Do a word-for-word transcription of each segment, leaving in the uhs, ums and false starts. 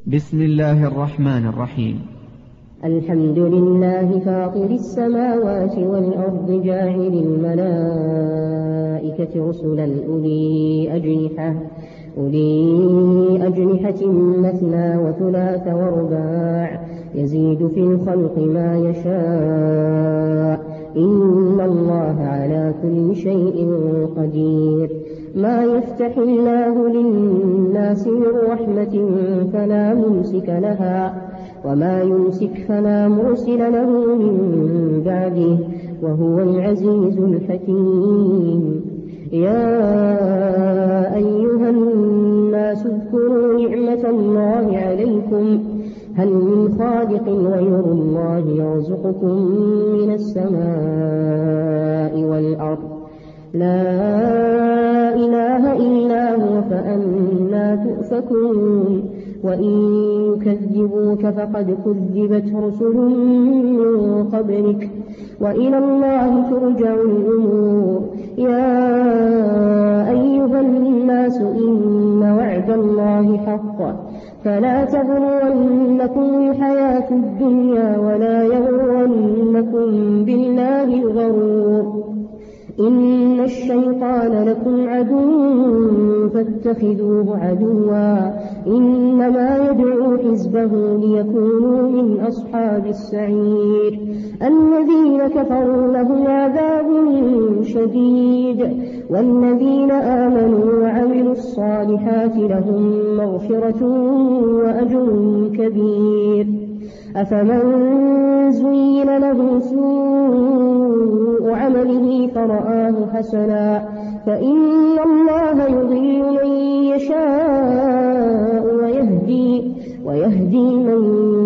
بسم الله الرحمن الرحيم. الحمد لله فاطر السماوات والأرض جاعل الملائكة رسلا أولي أجنحة أولي أجنحة مثنى وثلاث ورباع يزيد في الخلق ما يشاء إن الله على كل شيء قدير. ما يفتح الله للناس من رحمة فلا ممسك لها وما يمسك فلا مرسل له من بعده وهو العزيز الحكيم. يا أيها الناس اذكروا نعمة الله عليكم هل من خالق غير الله يرزقكم من السماء والأرض لا إله إلا هو فأنى تؤفكون. وإن يكذبوك فقد كذبت رسل من قبلك وإلى الله ترجع الأمور. يا أيها الناس إن وعد الله حق فلا تغرنكم الحياة الدنيا ولا يغرنكم بالله الغرور. إن الشيطان لكم عدو فاتخذوه عدوا إنما يدعو حزبه ليكونوا من أصحاب السعير. الذين كفروا لهم عذاب شديد والذين آمنوا وعملوا الصالحات لهم مغفرة وأجر كبير. أفمن زين له سوء عمله فرآه حسنا فإن الله يضل من يشاء ويهدي, ويهدي من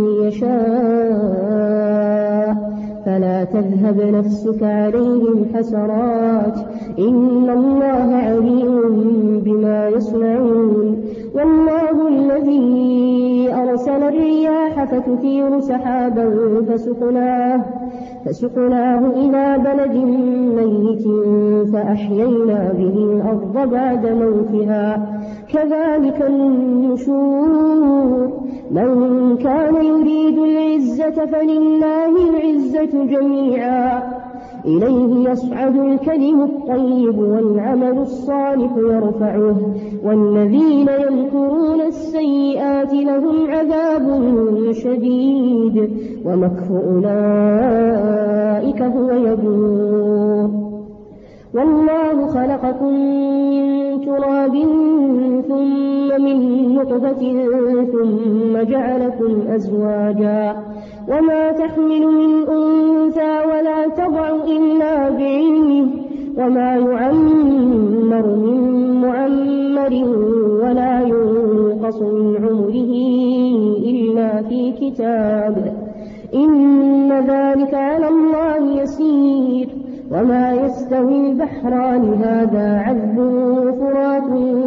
يشاء فلا تذهب نفسك عليهم حسرات إن الله عليم بما يصنعون. والله الذي أرسل الرياح فتثير سحابا فسقناه, فسقناه إلى بلد ميت فأحيينا به الأرض بعد موتها كذلك النشور. من كان يريد العزة فلله العزة جميعا إليه يصعد الكلم الطيب والعمل الصالح يرفعه والذين يمكرون السيئات لهم عذاب شديد ومكر أولئك هو يبور. والله خلقكم من تراب ثم من نطفة ثم جعلكم أزواجا وما تحمل من أنثى ولا تضع إلا بعلمه وما يعمر من معمر ولا ينقص من عمره إلا في كتاب إن ذلك على الله يسير. وما يستوي البحران هذا عذب فرات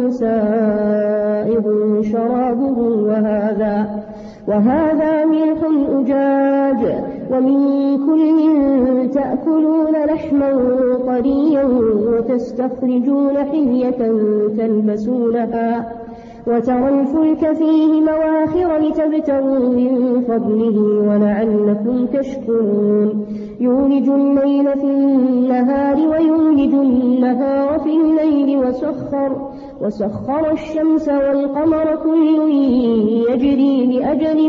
سائغ شرابه وهذا وهذا ملح أجاج ومن كل تأكلون لحما طريا وتستخرجون حلية تلبسونها وترى الفلك فيه مواخر لتبتغوا من فضله ولعلكم تشكرون. يولج الليل في النهار ويولج النهار في الليل وسخر, وسخر الشمس والقمر كل يجري لأجل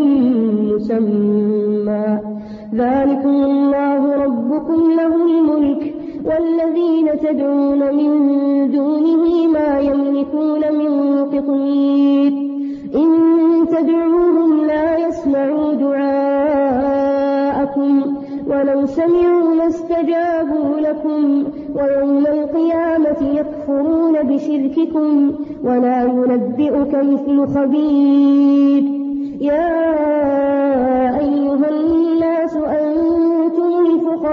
مسمى ذلكم الله ربكم له الملك والذين تدعون من دونه ما يملكون من قطمير. إن تدعوهم لا يسمعوا دعاءكم ولو سمعوا ما استجابوا لكم ويوم القيامة يكفرون بشرككم ولا ينبئك مثل خبير. يا أيها الناس أنتم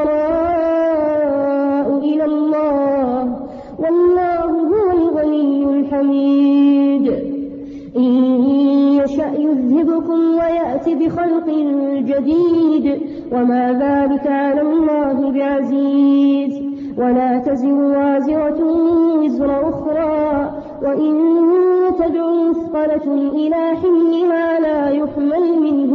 الفقراء إلى الله والله هو الغني الحميد. إن يشأ يذهبكم ويأتي بخلق جديد وما ذلك على الله بعزيز. ولا تزر وازرة وزر أخرى وإن تدعو مثقلة إلى حملها لا يحمل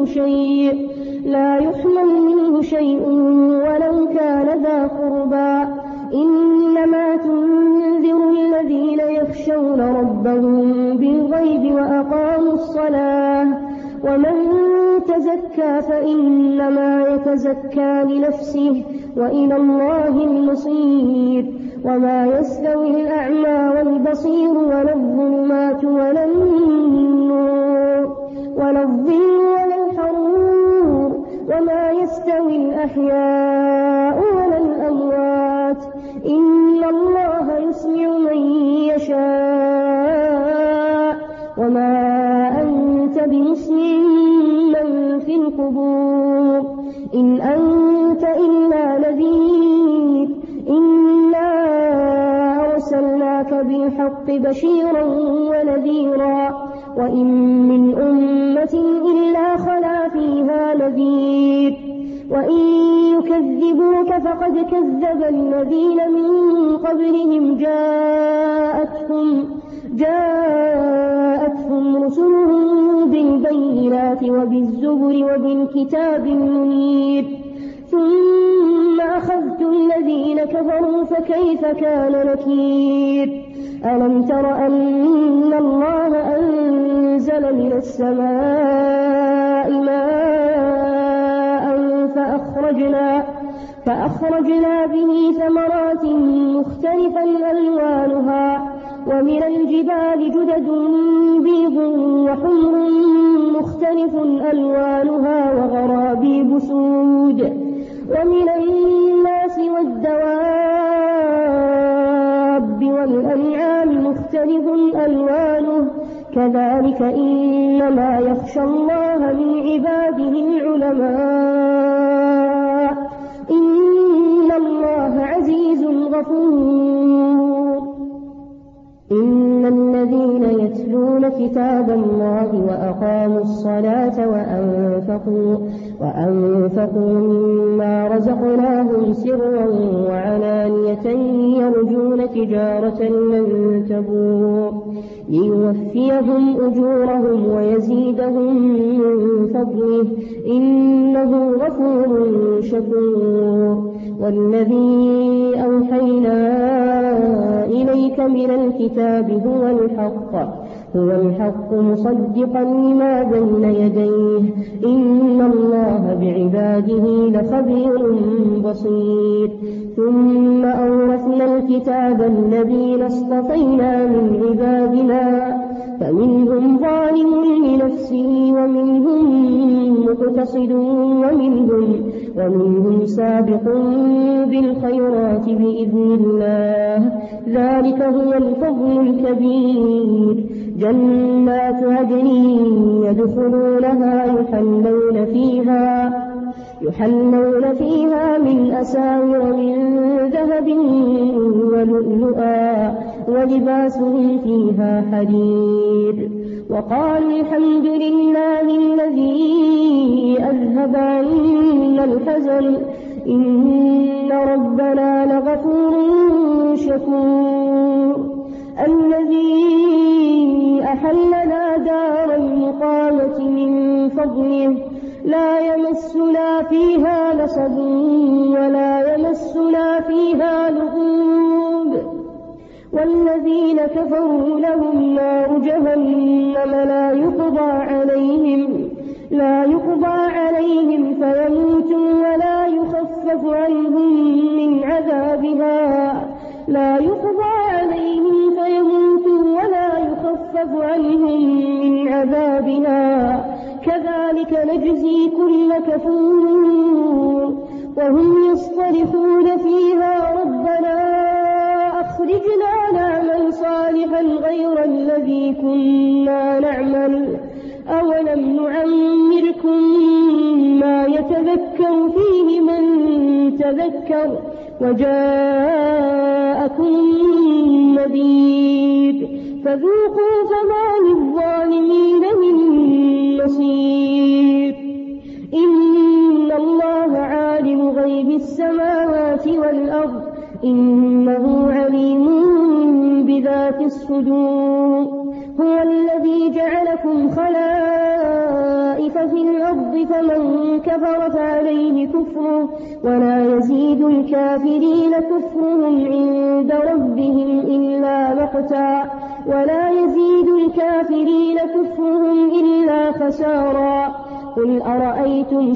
شيء لا يحمل منه شيء ولو كان ذا قربى إنما تنذر الذين يخشون ربهم بالغيب وأقاموا الصلاة ومن تزكى فإنما يتزكى لنفسه وإلى الله المصير وما يستوي الأعمى والبصير ولا الظلمات ولا النور ولا الظل ولا الحرور وما يستوي الأحياء ولا الأموات إن الله يسمع من يشاء وما أنت بمسمع من في القبور إن أنت إلا نذير إنا أرسلناك بالحق بشيرا ونذيرا وإن من أمة إلا خلا فيها نذير وإن يكذبوك فقد كذب الذين من قبلهم جاءتهم جاءتهم رسلهم بالبينات وبالزبر وبالكتاب المنير ثم أخذت الذين كفروا فكيف كان نكير ألم تر أن الله أنزل من السماء ماء فأخرجنا فأخرجنا به ثمرات مختلفا ألوانها ومن الجبال جدد بيض وحمر مختلف ألوانها وغرابيب سود ومن الناس والدواب والأنعام مختلف ألوانه كذلك إنما يخشى الله من عباده العلماء إن الله عزيز غفور إن الذين يتلون كتاب الله وأقاموا الصلاة وأنفقوا, وأنفقوا مما رزقناهم سرا وعلانية يرجون تجارة لن تبور ليوفيهم أجورهم ويزيدهم من فضله إنه غفور شكور والذي أوحينا إليك من الكتاب هو الحق هو الحق مصدقا لما بين يديه إن الله بعباده لخبير بصير ثم أورثنا الكتاب الذين اصطفينا من عبادنا فمنهم ظالم لنفسه ومنهم مقتصد ومنهم, ومنهم سابق بالخيرات بإذن الله ذلك هو الفضل الكبير جنات عدن يدخلونها يحلون فيها يحلون فيها من أساور من ذهب ولؤلؤا ولباسهم فيها حرير وقالوا الحمد لله الذي أذهب عنا الحزن إن ربنا لغفور شكور الذي أحلنا دار المقامة من فضله لا يمسنا فيها نصب ولا يمسنا فيها لغوب والذين كفروا لهم نار جهنم لا يقضى عليهم لا يقضى عليهم فيموتوا ولا يخفف عنهم من عذابها لا يقضى عليهم فيموتوا ولا يخفف عنهم من عذابها كذلك نجزي كل كفور وهم يصطرخون فيها ربنا أخرجنا نعمل صالحا غير الذي كنا نعمل أولم نعمركم ما يتذكر فيه من تذكر وجاءكم نذير فذوقوا فما للظالمين من نصير إن الله عالم غيب السماوات والأرض إنه عليم بذات الصدور هو الذي جعلكم خلائف في الأرض كفر فعليه كفره ولا يزيد الكافرين كفرهم عند ربهم إلا مقتا ولا يزيد الكافرين كفرهم إلا خسارا قل أرأيتم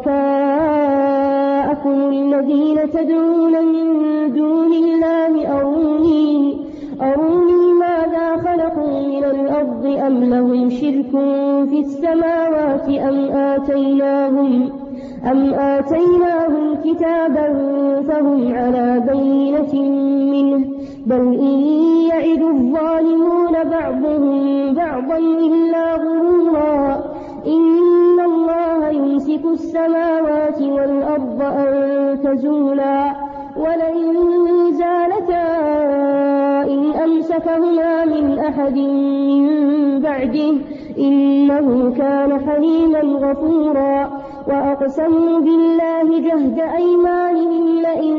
شركاءكم الذين تدعون من دون الله أروني أروني ماذا خلقوا من الأرض أم لهم شرك في السماوات أم آتيناهم أم آتيناهم كتابا فهم على بينة منه بل إن يعد الظالمون بعضهم بعضا إلا غرورا إن الله يمسك السماوات والأرض أن تزولا ولئن زالتا إن أمسكهما من أحد من بعده إنه كان حليما غفورا وأقسموا بالله جهد أيمانهم لئن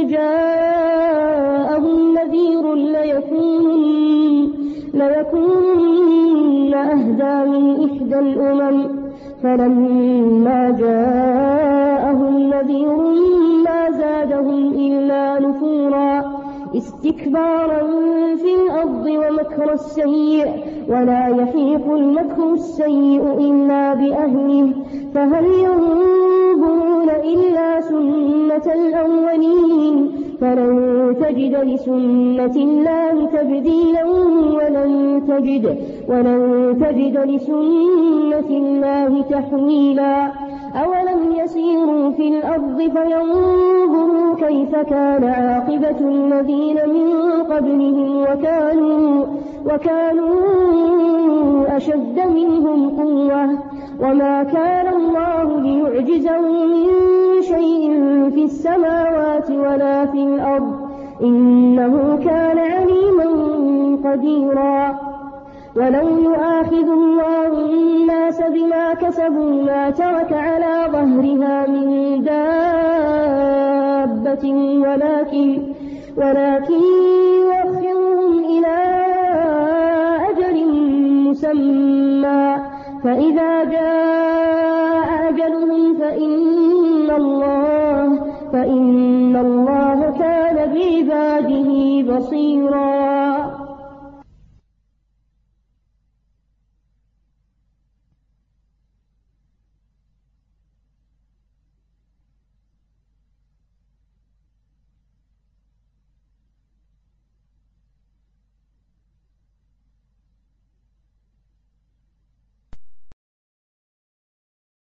جاءهم نذير ليكونن, ليكونن أهدى من إحدى الأمم فلما جاءهم نذير ما زادهم إلا نفورا استكبارا في الأرض ومكر السيء ولا يحيق المكر السيء إلا بأهله فهل ينظرون إلا سنة الأولين فلن تجد لسنة الله تبديلا ولن تجد, ولن تجد لسنة الله تحويلا أولم يسيروا في الأرض فينظروا كيف كان عاقبة الذين من قبلهم وكانوا, وكانوا أشد منهم قوة وما كان الله ليعجزه من شيء في السماوات ولا في الأرض إنه كان عليما قديرا ولو يؤاخذ الله الناس بما كسبوا ما ترك على ظهرها من دابة ولكن, ولكن يؤخرهم إلى أجل مسمى فإذا جاء أجلهم فإن الله, فإن الله كان بعباده بصيرا.